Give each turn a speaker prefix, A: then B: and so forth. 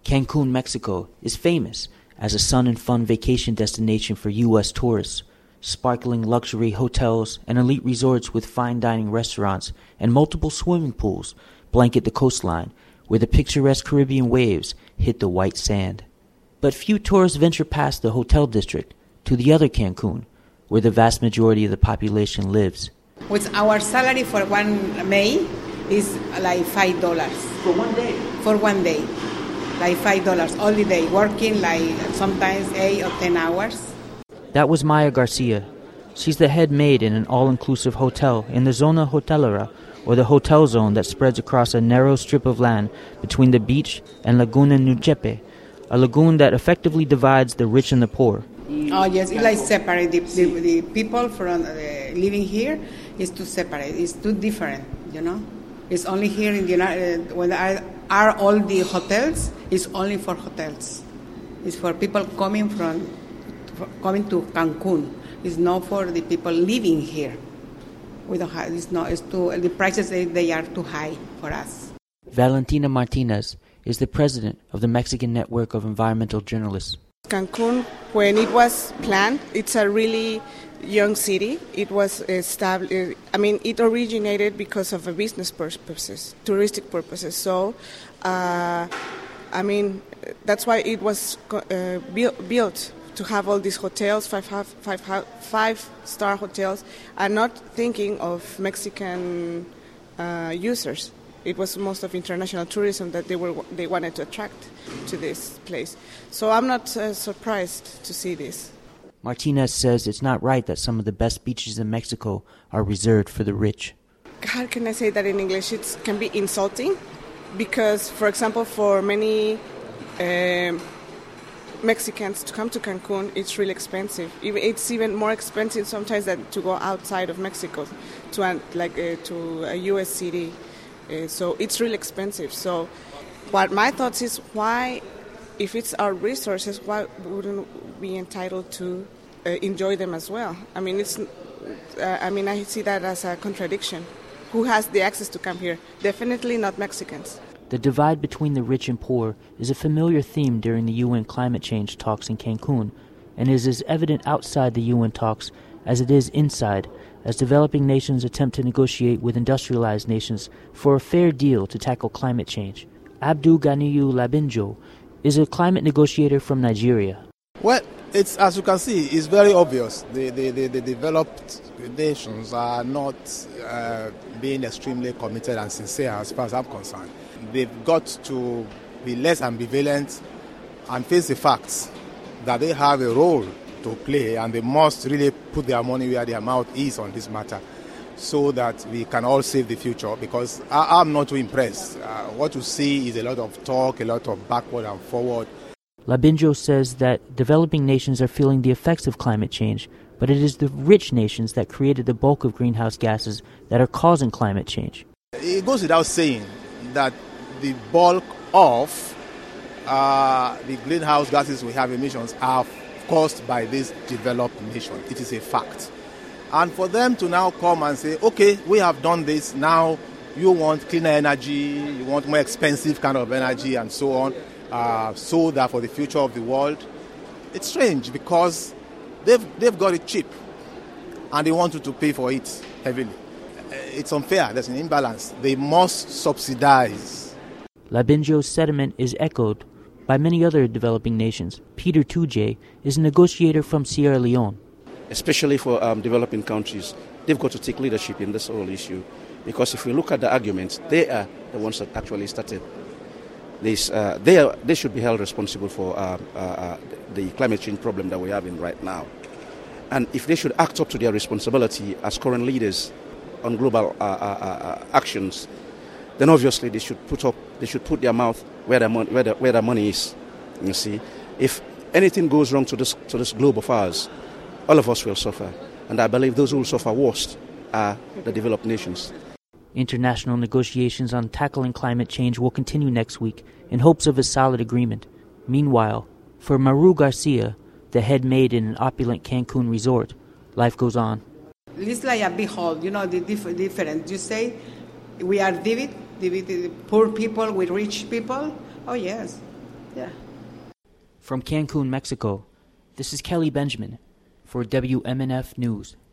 A: Cancun, Mexico is famous as a sun and fun vacation destination for U.S. tourists. Sparkling luxury hotels and elite resorts with fine dining restaurants and multiple swimming pools blanket the coastline, where the picturesque Caribbean waves hit the white sand. But few tourists venture past the hotel district to the other Cancun, where the vast majority of the population lives.
B: With our salary for 1 May is like $5.
A: For 1 day?
B: For 1 day. Like $5 all the day, working like sometimes 8 or 10 hours.
A: That was Maya Garcia. She's the head maid in an all-inclusive hotel in the Zona Hotelera, or the hotel zone that spreads across a narrow strip of land between the beach and Laguna Nuchepe, a lagoon that effectively divides the rich and the poor.
B: Oh yes, it's like separate. The people from living here is too separate. It's too different, you know. It's only here in the United when are all the hotels. It's only for hotels. It's for people coming to Cancun. It's not for the people living here. We don't have. It's not. It's too. The prices they are too high for us.
A: Valentina Martinez is the president of the Mexican Network of Environmental Journalists.
C: Cancun, when it was planned, it's a really young city. It was established. It originated because of a business purposes, touristic purposes. So, that's why it was built to have all these hotels, five-star hotels, and not thinking of Mexican users. It was most of international tourism that they wanted to attract to this place. So I'm not surprised to see this.
A: Martinez says it's not right that some of the best beaches in Mexico are reserved for the rich.
C: How can I say that in English? It can be insulting because, for example, for many Mexicans to come to Cancun, it's really expensive. It's even more expensive sometimes than to go outside of Mexico to a U.S. city. So it's really expensive. So what my thoughts is, why, if it's our resources, why wouldn't we be entitled to enjoy them as well? I see that as a contradiction. Who has the access to come here? Definitely not Mexicans.
A: The divide between the rich and poor is a familiar theme during the UN climate change talks in Cancun, and is as evident outside the UN talks as it is inside, as developing nations attempt to negotiate with industrialized nations for a fair deal to tackle climate change. Abdul Ganiyu Labinjo is a climate negotiator from Nigeria.
D: Well, it's, as you can see, it's very obvious. The developed nations are not being extremely committed and sincere as far as I'm concerned. They've got to be less ambivalent and face the facts that they have a role to play, and they must really put their money where their mouth is on this matter so that we can all save the future, because I'm not too impressed. What you see is a lot of talk, a lot of backward and forward.
A: Labinjo says that developing nations are feeling the effects of climate change, but it is the rich nations that created the bulk of greenhouse gases that are causing climate change.
D: It goes without saying that the bulk of the greenhouse gases we have emissions are caused by this developed nation. It is a fact. And for them to now come and say, okay, we have done this, now you want cleaner energy, you want more expensive kind of energy and so on, so that for the future of the world, it's strange because they've got it cheap and they want you to pay for it heavily. It's unfair, there's an imbalance. They must subsidize.
A: Labinjo's sentiment is echoed by many other developing nations. Peter Tuje is a negotiator from Sierra Leone.
E: Especially for developing countries, they've got to take leadership in this whole issue, because if we look at the arguments, they are the ones that actually started this. They should be held responsible for the climate change problem that we're having right now. And if they should act up to their responsibility as current leaders on global actions, then obviously they should put their mouth where their money is. You see, if anything goes wrong to this globe of ours, all of us will suffer, and I believe those who will suffer worst are the developed nations.
A: International negotiations on tackling climate change will continue next week in hopes of a solid agreement. Meanwhile, for Maru Garcia, the head maid in an opulent Cancun resort, life goes on.
B: It's like a big hole, the difference. You say we are divided, poor people with rich people. Oh yes, Yeah.
A: From Cancun, Mexico, this is Kelly Benjamin for WMNF News.